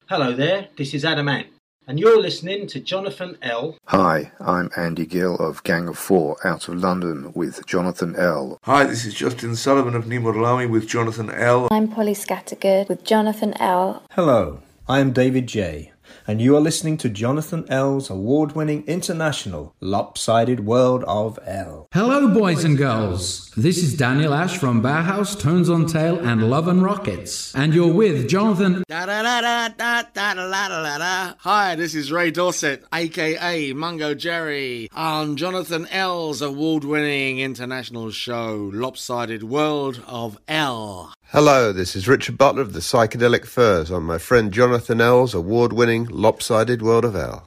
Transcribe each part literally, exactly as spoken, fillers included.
Hello there, this is Adam Ant, and you're listening to Jonathan L. Hi, I'm Andy Gill of Gang of Four out of London with Jonathan L. Hi, this is Justin Sullivan of Nimurlami with Jonathan L. I'm Polly Scattergood with Jonathan L. Hello, I am David J, and you are listening to Jonathan L's award-winning international Lopsided World of L. Hello, boys and girls. This is Daniel Ash from Bauhaus, Tones on Tail, and Love and Rockets, and you're with Jonathan. Da da da da da da da da da. Hi, this is Ray Dorset, aka Mungo Jerry, on Jonathan L's award-winning international show Lopsided World of L. Hello, this is Richard Butler of the Psychedelic Furs on my friend Jonathan L's award-winning Lopsided World of L.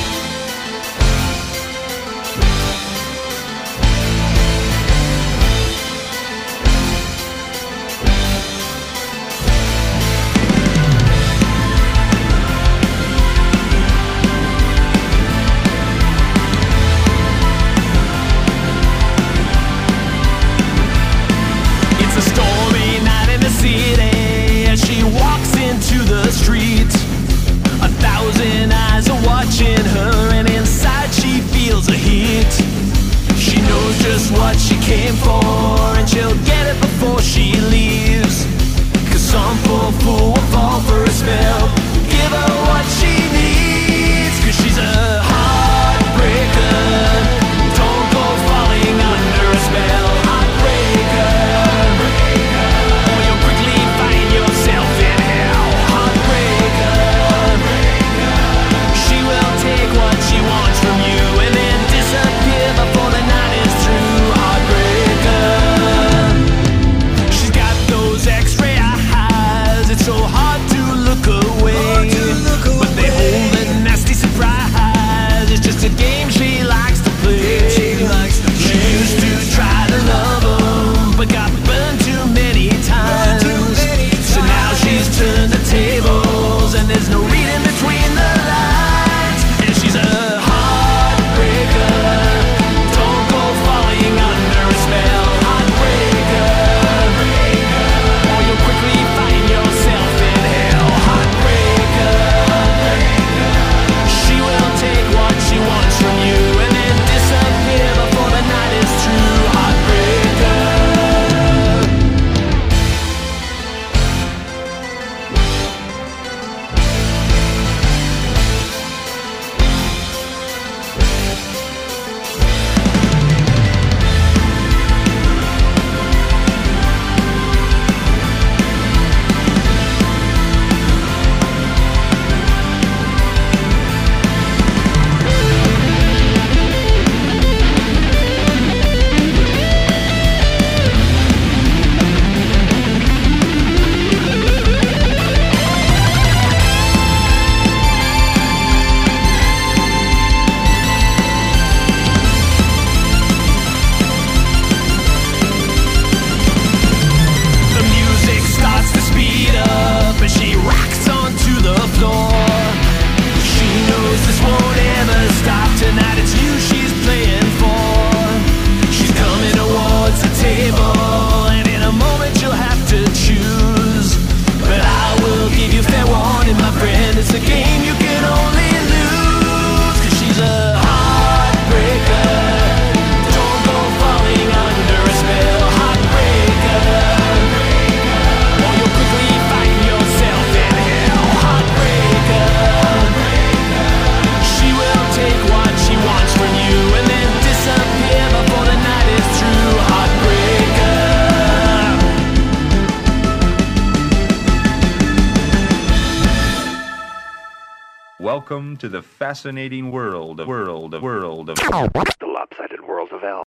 Welcome to the fascinating world of world of world of the Lopsided World of L.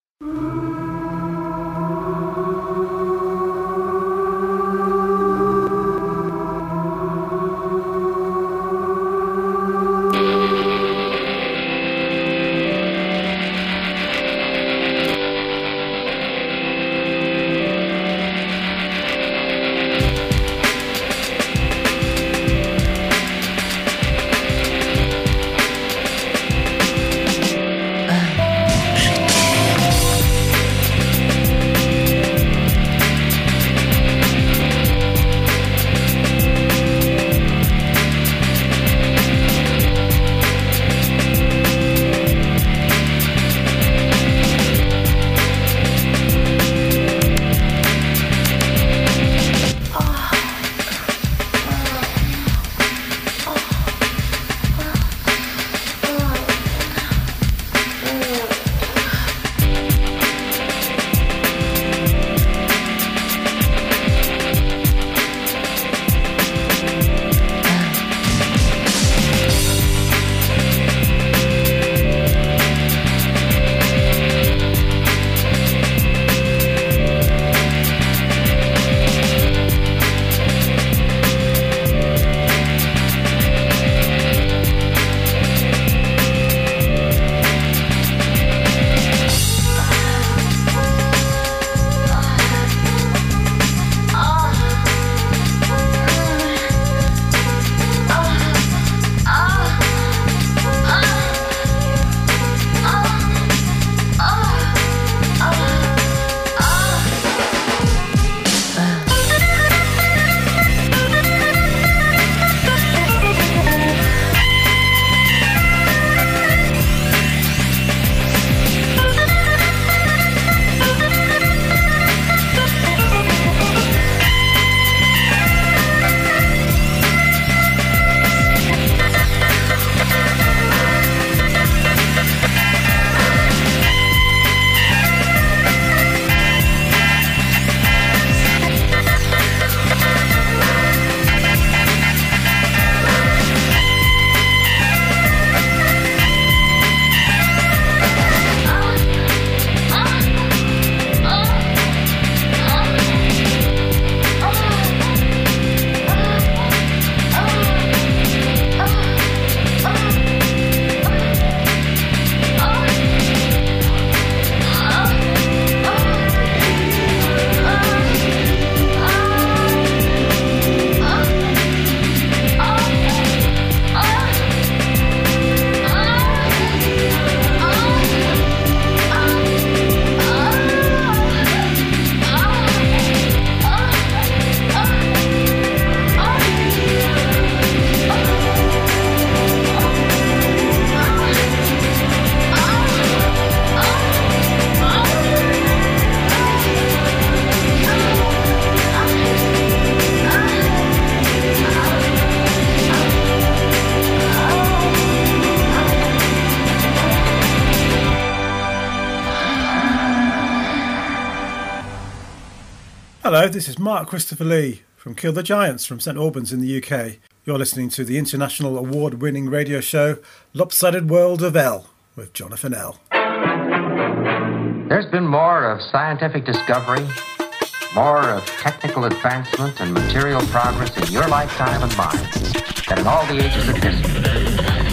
Hello, this is Mark Christopher Lee from Kill the Giants from St Albans in the U K. You're listening to the international award-winning radio show Lopsided World of L with Jonathan L. There's been more of scientific discovery, more of technical advancement and material progress in your lifetime and mine than in all the ages of history.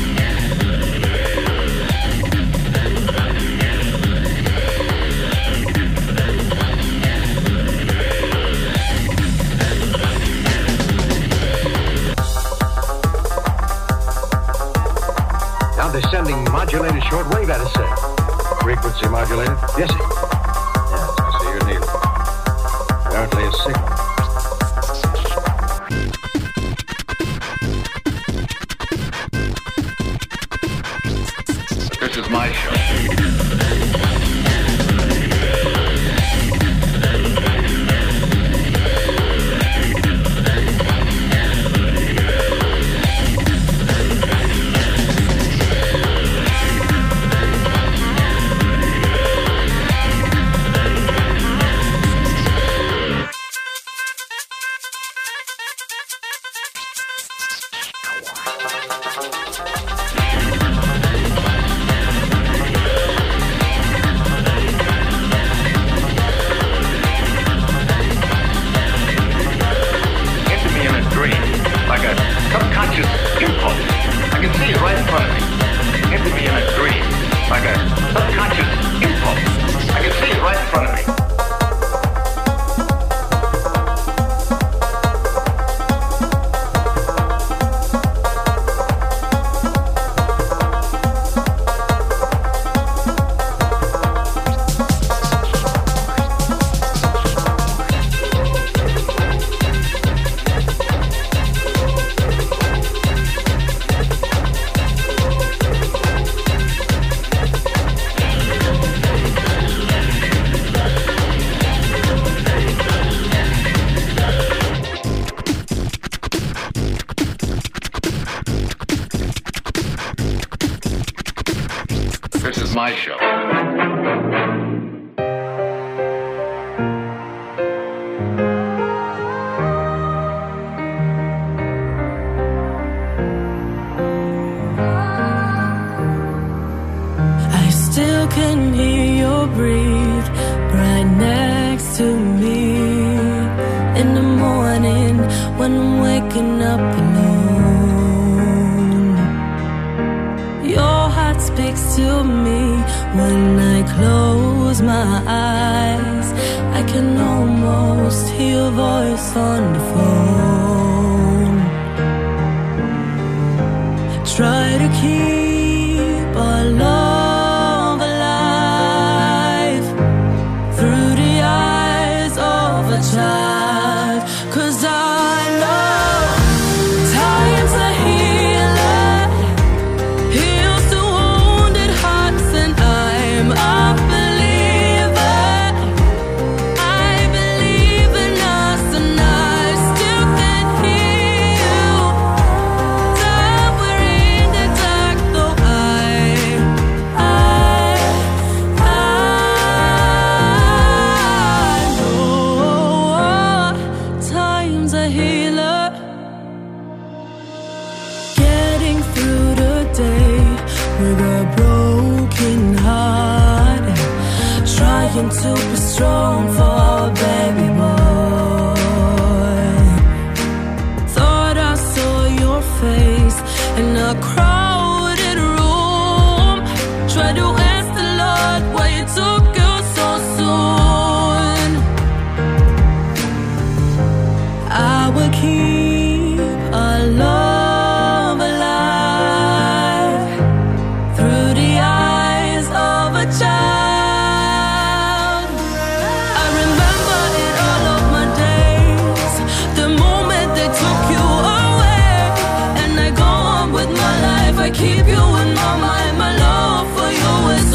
Descending modulated shortwave at a set. Frequency modulated? Yes, sir. Yes, I see your needle. Apparently a signal. This is my show. My show. I still can hear your breathe right next to me in the morning when I'm waking up alone. Your heart speaks to me when I close my eyes. I can almost hear your voice on the phone. Try to keep our love alive through the eyes of a child. 'Cause I know time's a healer, heals the wounded hearts, and I'm a believer. I believe in us, and I still can hear you. Though we're in the dark, though I, I, I know time's a healer. Getting through the day with a broken heart, trying to be strong for our baby boy. Thought I saw your face in a crowded room. Tried to ask the Lord why it took you so soon. I will keep our love alive through the eyes of a child. I remember it all of my days, the moment they took you away, and I go on with my life. I keep you in my mind. My love for you is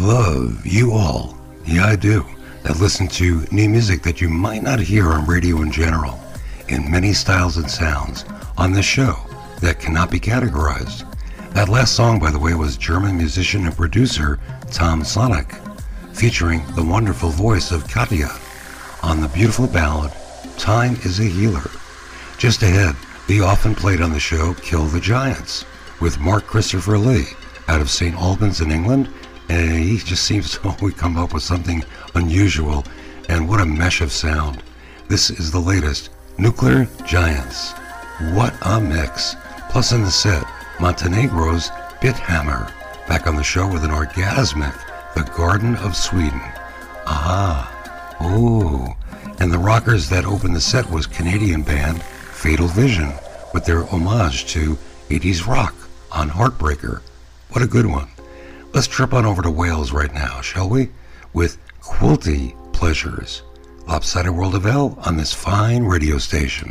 love you all, yeah I do, that listen to new music that you might not hear on radio in general, in many styles and sounds, on this show that cannot be categorized. That last song, by the way, was German musician and producer Tom Sonic, featuring the wonderful voice of Katya on the beautiful ballad, Time is a Healer. Just ahead, the often played on the show Kill the Giants, with Mark Christopher Lee out of Saint Albans in England, and he just seems to always come up with something unusual, and what a mesh of sound. This is the latest, Nuclear Giants. What a mix. Plus in the set, Montenegro's Bithammer, back on the show with an orgasmic The Garden of Sweden. Ah, ooh. And the rockers that opened the set was Canadian band Fatal Vision, with their homage to eighties rock on Heartbreaker. What a good one. Let's trip on over to Wales right now, shall we? With Quilty Pleasures. Lopsided World of L on this fine radio station.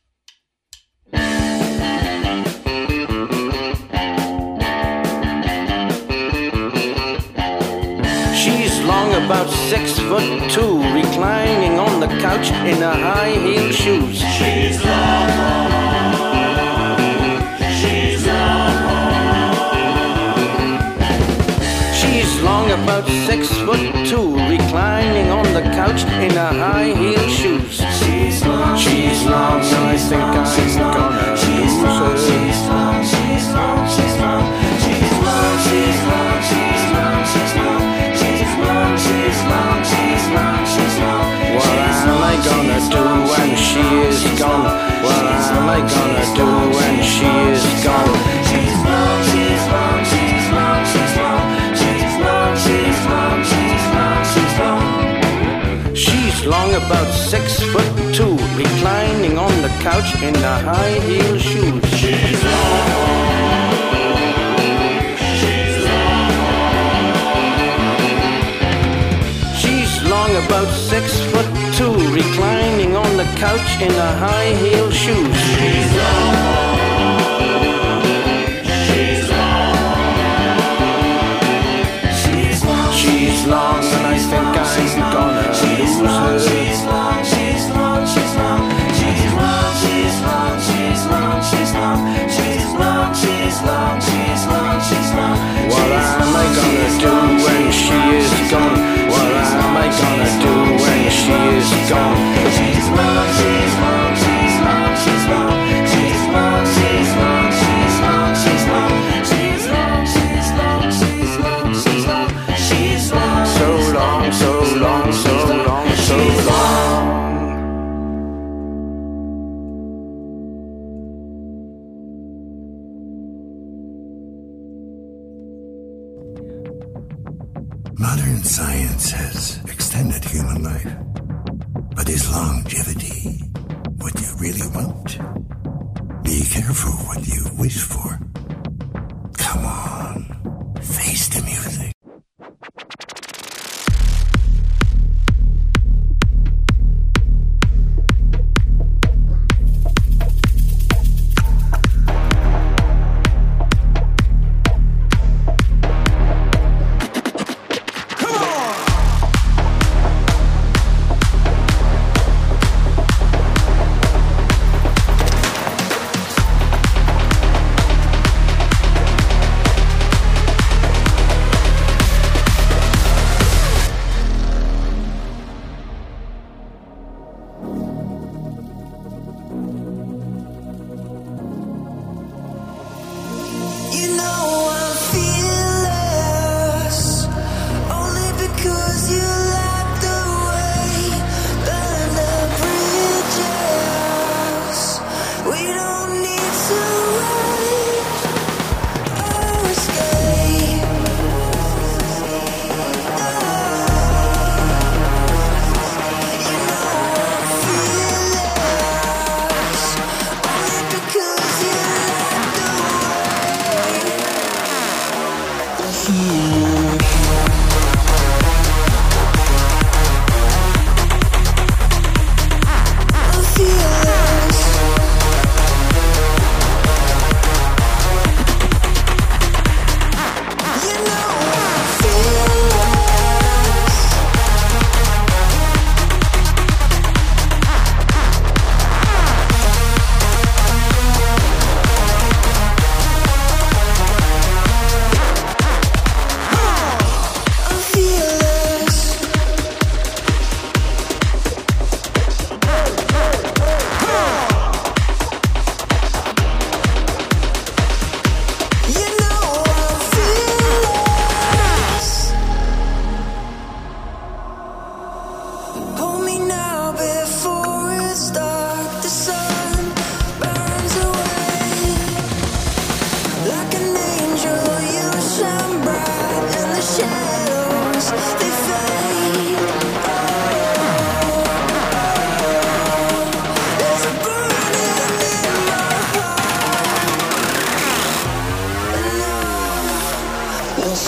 About six foot two, reclining on the couch in her high-heeled shoes. She's long, she's long. She's long, about six foot two, reclining on the couch in her high-heeled shoes. She's long, she's long, and I think I'm gonna lose her. She's long, she's long, she's long, she's long, she's long, she's long, she's long. She's long, she's long, she's long. What am I gonna do when she is gone? What am I gonna do when she is gone? She's long, she's long, she's long, she's long. She's long, she's long, she's long, she's long. She's long, about six foot two, reclining on the couch in her high-heeled shoes. She's long. About six foot two, reclining on the couch in her high-heeled shoes. She's long, she's long, she's long, she's long, and I think I'm gonna lose her. She's long, she's long, she's long, she's long, she's long, she's long, she's long, she's long, she's long, she's long, she's long. What am I gonna do when she is gone? What am I gonna do when she is gone? She's long, she's long, she's long, she's long. She's long, she's long, she's long, she's long. She's long, she's long, she's long, she's long. She's long, so long, so long, so long, so long. Modern science has extended human life, but is longevity what you really want? Be careful what you wish for. Come on, face the music.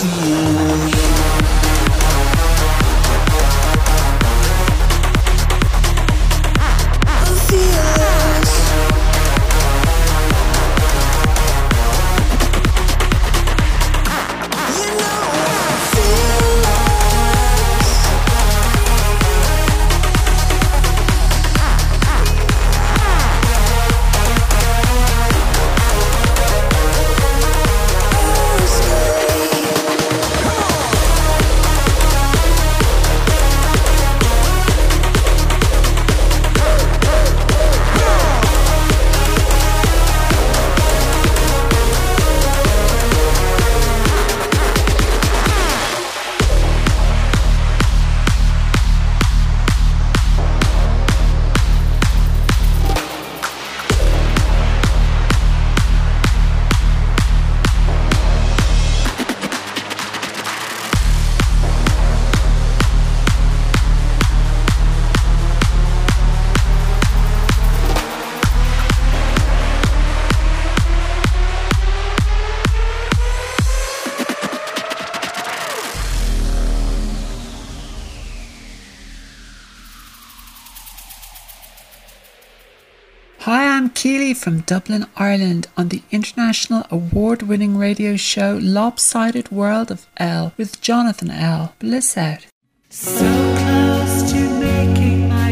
Hi, I'm Keely from Dublin, Ireland, on the international award-winning radio show Lopsided World of L with Jonathan L. Bliss out. So close to making my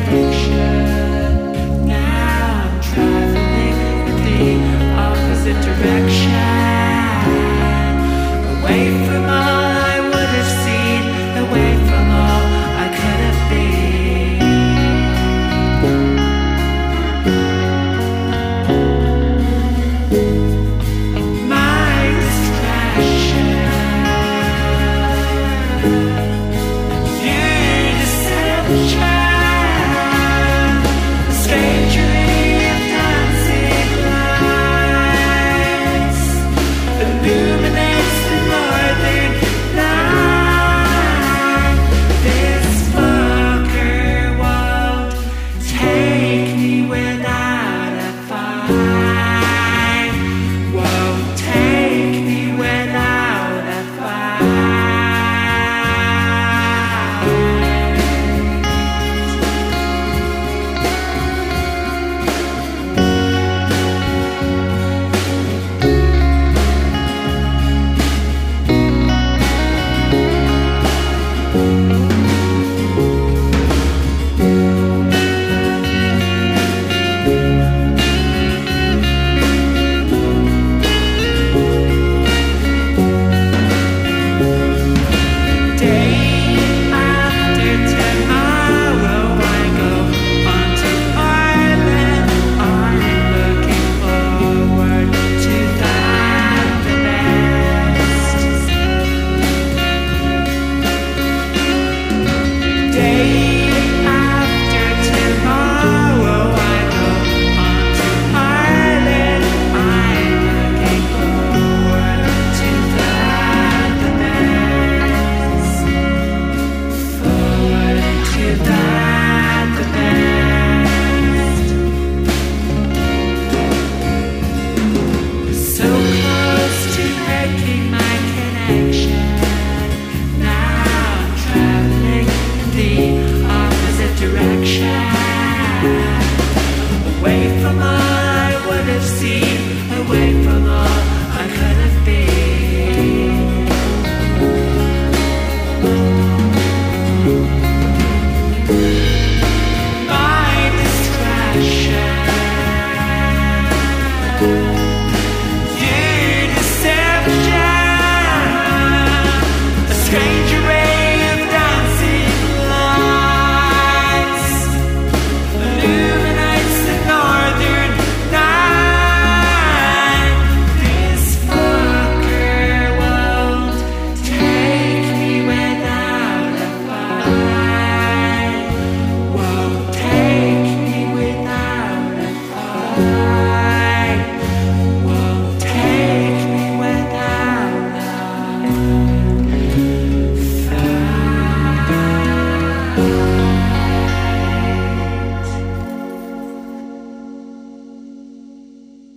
connection. Now I'm traveling in the opposite direction. Away from all I would have seen, away from all I could have been. You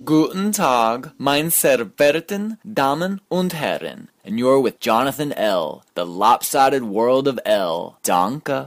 Guten Tag, mein sehr verehrten Damen und Herren. And you're with Jonathan L., the lopsided world of L. Danke.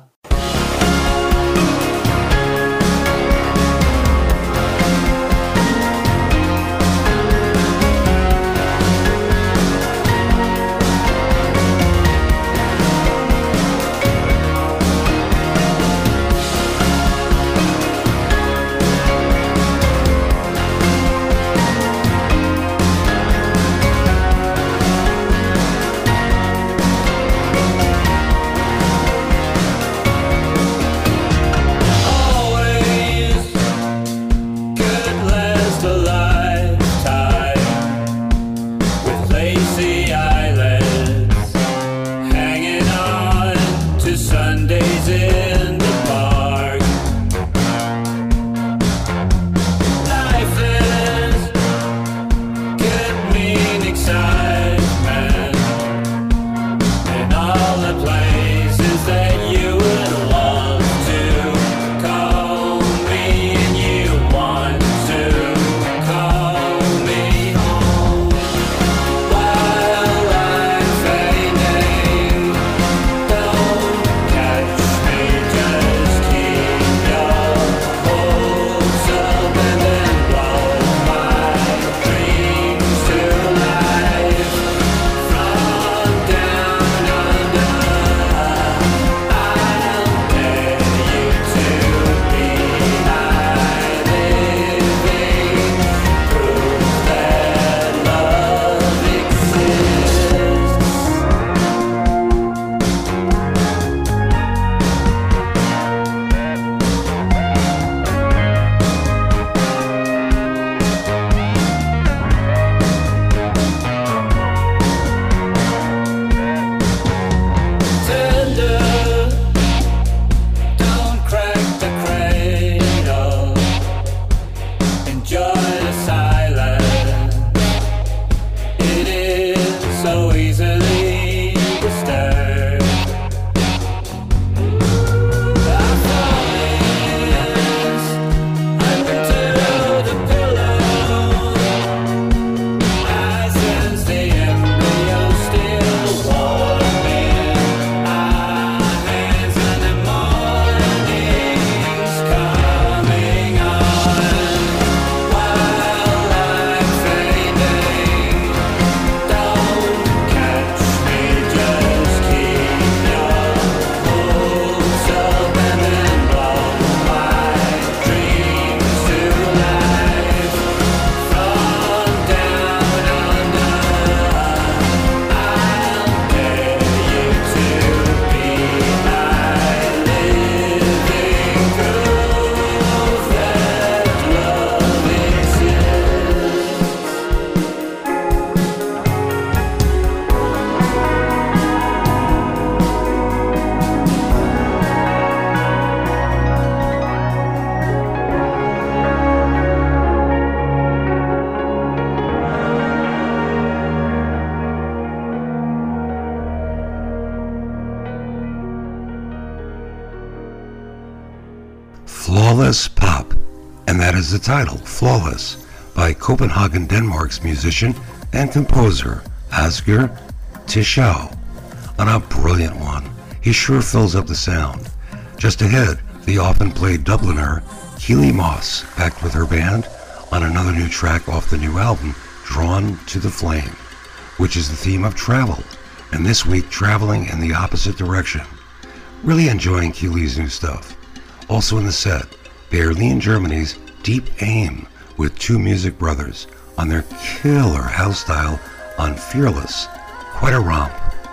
Flawless Pop, and that is the title, Flawless, by Copenhagen, Denmark's musician and composer Asger Tischau. On a brilliant one, he sure fills up the sound. Just ahead, the often played Dubliner Keely Moss, backed with her band, on another new track off the new album, Drawn to the Flame, which is the theme of travel, and this week traveling in the opposite direction. Really enjoying Keely's new stuff. Also in the set, Berlin, Germany's Deep Aim with Two Music Brothers on their killer house style on Fearless. Quite a romp.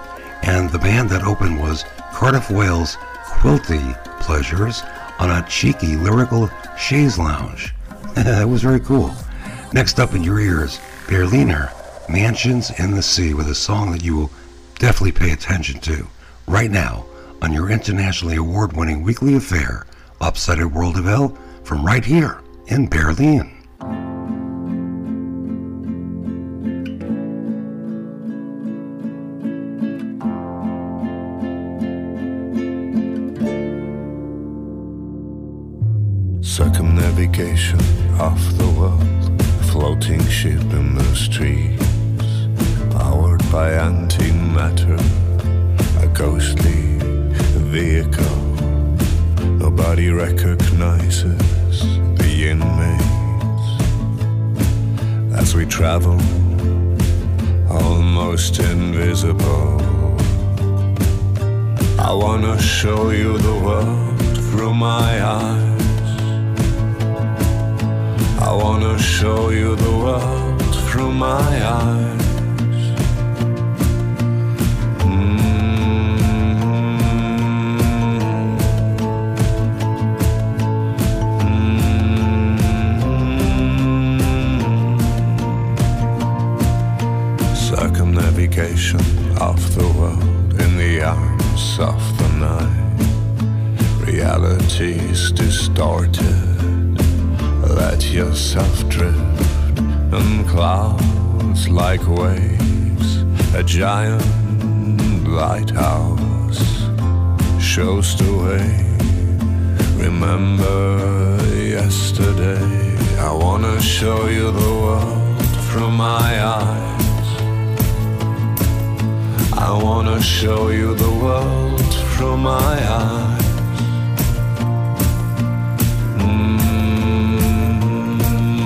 And the band that opened was Cardiff, Wales' Quilty Pleasures on a cheeky lyrical chaise lounge. That was very cool. Next up in your ears, Berliner, Mansions in the Sea, with a song that you will definitely pay attention to right now on your internationally award-winning weekly affair, Lopsided World of L, from right here in Berlin. Circumnavigation of the world, float those trees, powered by antimatter, a ghostly vehicle. Nobody recognizes the inmates as we travel, almost invisible. I wanna show you the world through my eyes. I wanna show you the world through my eyes. Circumnavigation of the world in the arms of the night. Reality's distorted. Let yourself drift in clouds like waves. A giant lighthouse shows the way. Remember yesterday. I wanna show you the world through my eyes. I wanna show you the world through my eyes. Mm-hmm.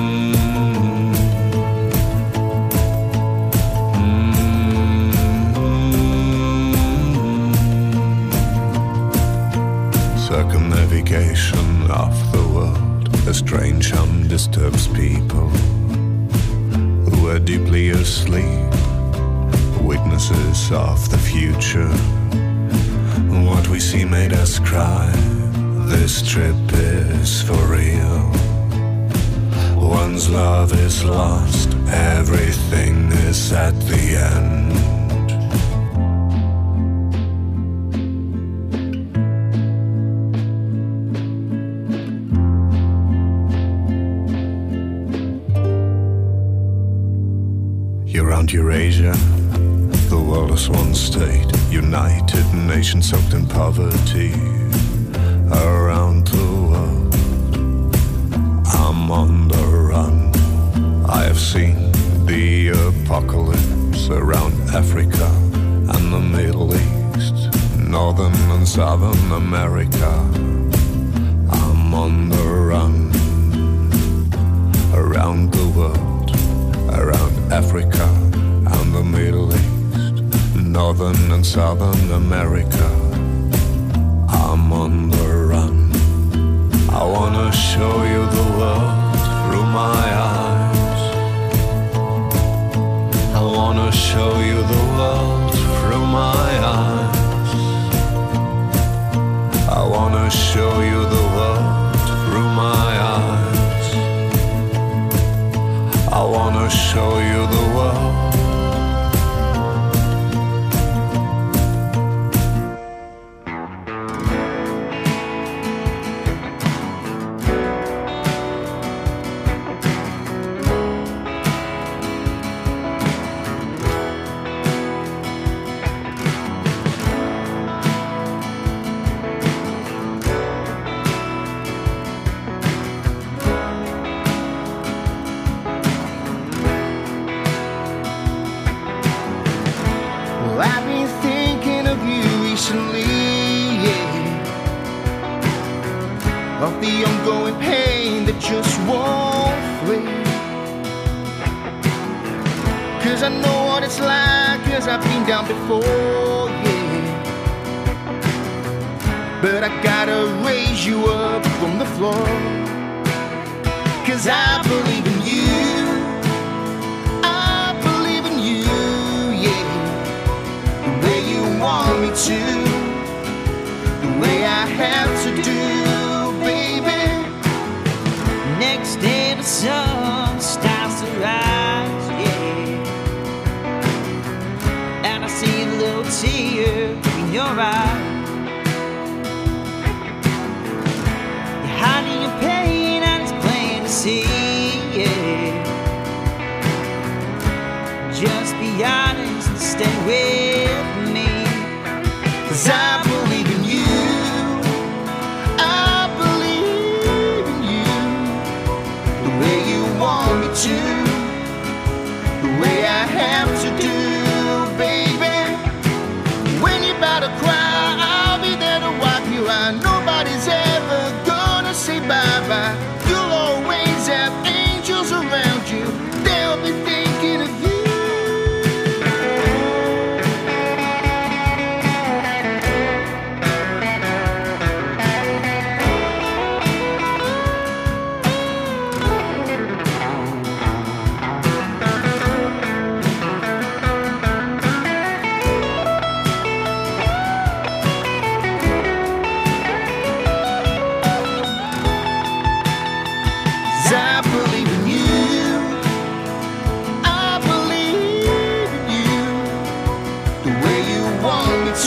Mm-hmm. Circumnavigation of the world, a strange hum disturbs people who are deeply asleep. Witnesses of the future. What we see made us cry. This trip is for real. Once love is lost, everything is at the end. You're around Eurasia. The world is one state, united nation soaked in poverty. Around the world, I'm on the run. I have seen the apocalypse around Africa and the Middle East, Northern and Southern America. I'm on the run. Around the world, around Africa and the Middle East, Northern and Southern America. I'm on the run. I wanna show you the world through my eyes. I wanna show you the world through my eyes. I wanna show you the world through my eyes. I wanna show you the world.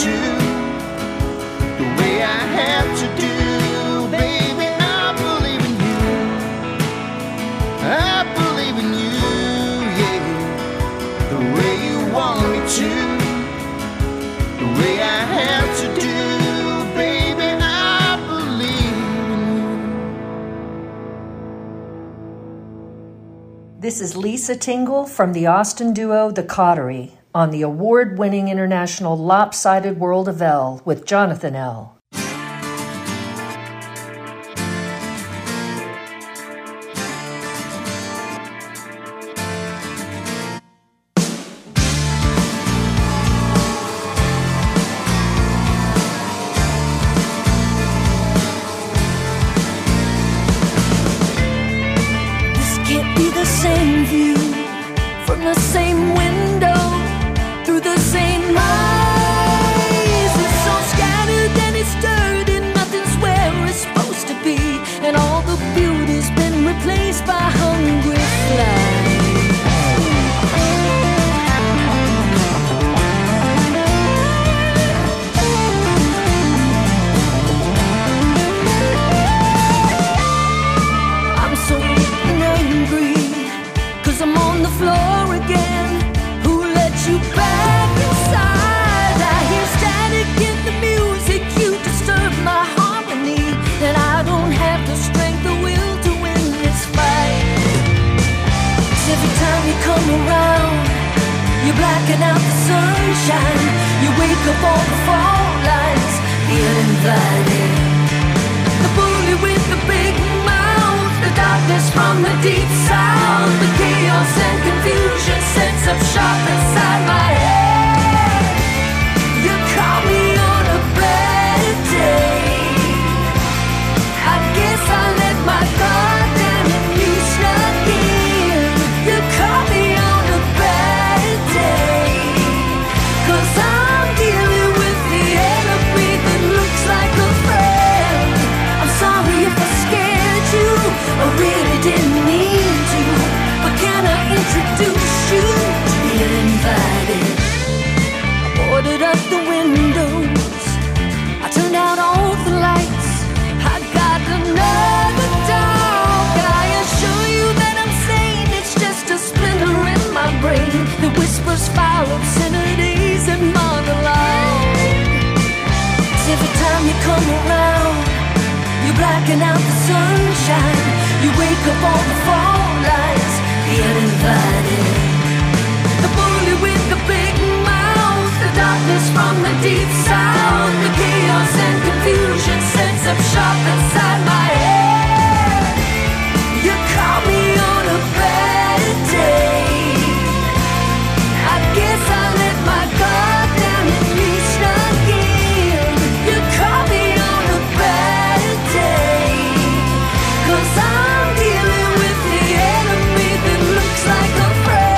to, the way I have to do. Baby, I believe in you. I believe in you, yeah. The way you want me to, the way I have to do. Baby, I believe in you. This is Lisa Tingle from the Austin duo The Coterie on the award-winning international Lopsided World of L with Jonathan L. This can't be the same view from the same window through the same eyes. It's so scattered and it's dirty, nothing's where it's supposed to be, and all the beauty's been replaced by hungry flies. I'm so angry, 'cause I'm on the floor again. Who let you back inside? I hear static in the music, you disturb my harmony, and I don't have the strength or will to win this fight. 'Cause every time you come around, you're blacking out the sunshine. You wake up all the fault lines, the uninvited. The bully with the big mouth, the darkness from the deep south, the chaos and confusion sets up shop inside my head. You caught me on a bad day. I guess I let my guard down and you snuck in. You caught me on a bad day, 'cause I'm dealing with the enemy that looks like a friend. I'm sorry if I scared you, I really didn't mean to, but can I introduce you to the uninvited? I boarded up the windows, I turned out all the lights, I got another dog. I assure you that I'm sane, it's just a splinter in my brain that whispers foul obscenities and monologue. 'Cause every time you come around, you're blacking out the sunshine. You wake up all the fault lines, the uninvited. The bully with the big mouth, the darkness from the deep south, the chaos and confusion sets up shop inside my head. You caught me on a bad day. I guess I let my guard down and you snuck in. You caught me on a bad day, 'cause I'm dealing with the enemy that looks like a friend.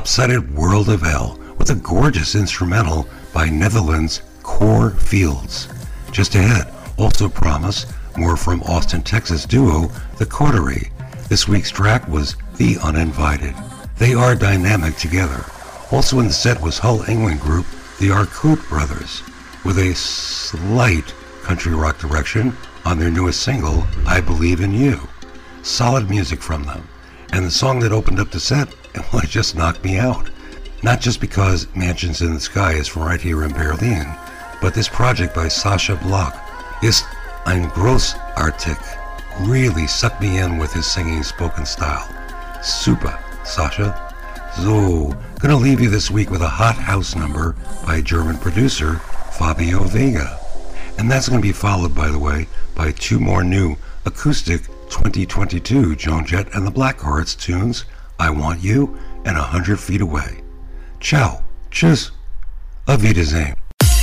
Lopsided World of L with a gorgeous instrumental by Netherlands' Core Fields. Just ahead, also promise more from Austin, Texas duo The Coterie. This week's track was The Uninvited. They are dynamic together. Also in the set was Hull, England group The Arcoot Brothers with a slight country rock direction on their newest single, I Believe in You. Solid music from them. And the song that opened up the set, well, it just knocked me out. Not just because Mansions in the Sky is from right here in Berlin, but this project by Sascha Block is ein großartig, really sucked me in with his singing spoken style. Super, Sascha. So, gonna leave you this week with a hot house number by German producer Fabio Vega. And that's gonna be followed, by the way, by two more new acoustic twenty twenty-two Joan Jett and the Blackhearts tunes, I Want You and A Hundred Feet Away. Ciao, tschüss, auf Wiedersehen.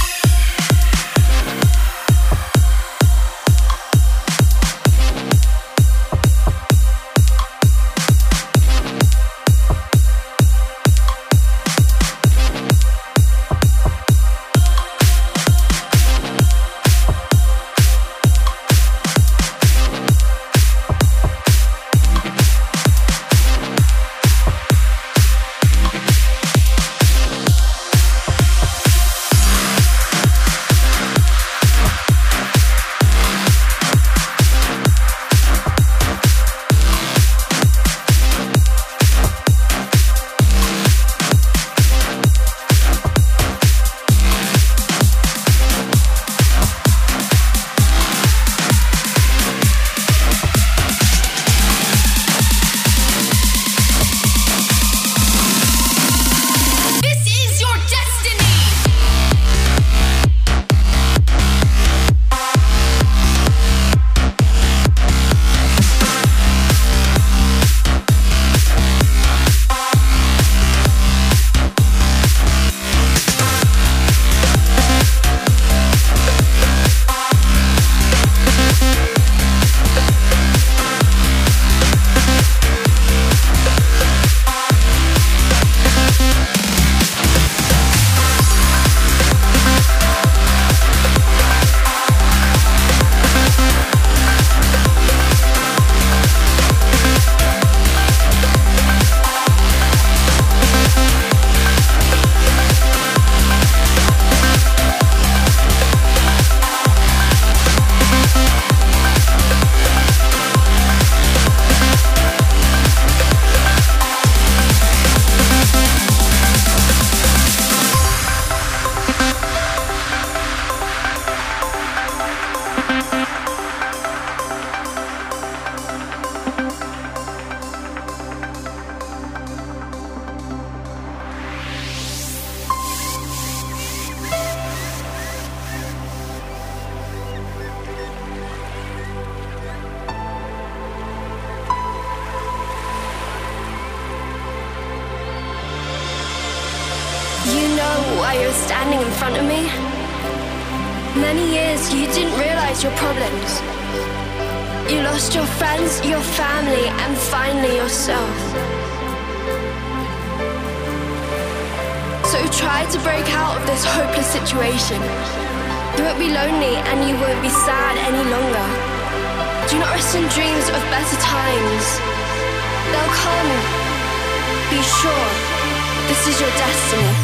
Why you're standing in front of me? Many years you didn't realize your problems. You lost your friends, your family, and finally yourself. So try to break out of this hopeless situation. You won't be lonely and you won't be sad any longer. Do not rest in dreams of better times. They'll come. Be sure, this is your destiny.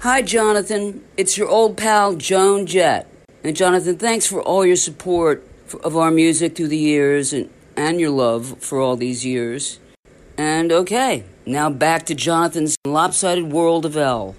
Hi, Jonathan. It's your old pal, Joan Jett. And Jonathan, thanks for all your support of our music through the years and, and your love for all these years. And okay, now back to Jonathan's Lopsided World of L.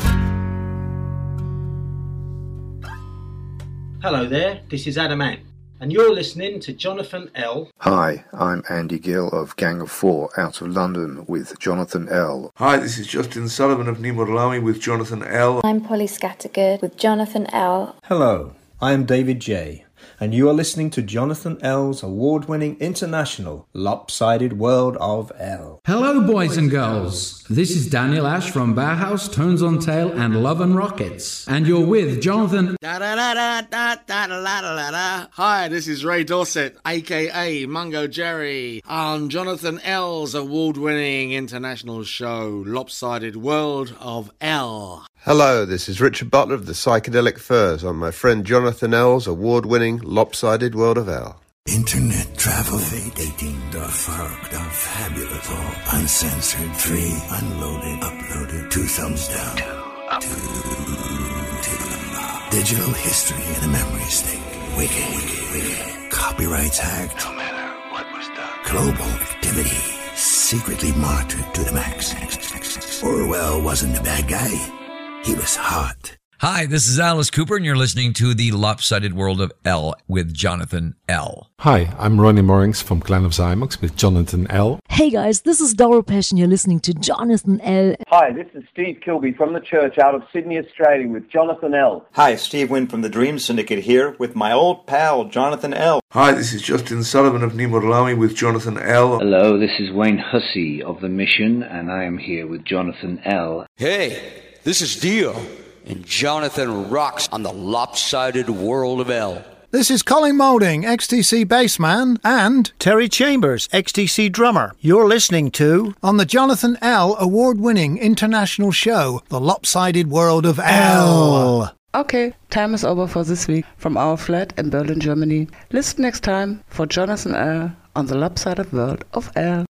Hello there, this is Adam Ant. and you're listening to Jonathan L. Hi, I'm Andy Gill of Gang of Four out of London with Jonathan L. Hi, this is Justin Sullivan of Nimurlami with Jonathan L. I'm Polly Scattergood with Jonathan L. Hello, I am David J, and you are listening to Jonathan L's award-winning international Lopsided World of L. Hello, boys and girls. This is Daniel Ash from Bauhaus, Tones on Tail, and Love and Rockets, and you're with Jonathan. Da da da da da da da da da. Hi, this is Ray Dorset, aka Mungo Jerry, on Jonathan L's award-winning international show Lopsided World of L. Hello, this is Richard Butler of the Psychedelic Furs on my friend Jonathan L's award-winning Lopsided World of L. Internet travel, dating, the fark, the fabulous, all uncensored, free, unloaded, uploaded, two thumbs down, two up, two, two, digital history in a memory state, wicked, wicked, wicked, copyrights hacked, no matter what was done, global activity, secretly monitored to the max. Orwell wasn't a bad guy, he was hot. Hi, this is Alice Cooper, and you're listening to The Lopsided World of L with Jonathan L. Hi, I'm Ronnie Morings from Clan of Zymox with Jonathan L. Hey guys, this is Doro Pesh, and you're listening to Jonathan L. Hi, this is Steve Kilby from the church out of Sydney, Australia with Jonathan L. Hi, Steve Wynn from the Dream Syndicate here with my old pal, Jonathan L. Hi, this is Justin Sullivan of Nimurlami with Jonathan L. Hello, this is Wayne Hussey of The Mission, and I am here with Jonathan L. Hey, this is Dio, and Jonathan rocks on the Lopsided World of L. This is Colin Moulding, X T C bassman, and Terry Chambers, X T C drummer. You're listening to on the Jonathan L award-winning international show, The Lopsided World of L. Okay, time is over for this week from our flat in Berlin, Germany. Listen next time for Jonathan L on the Lopsided World of L.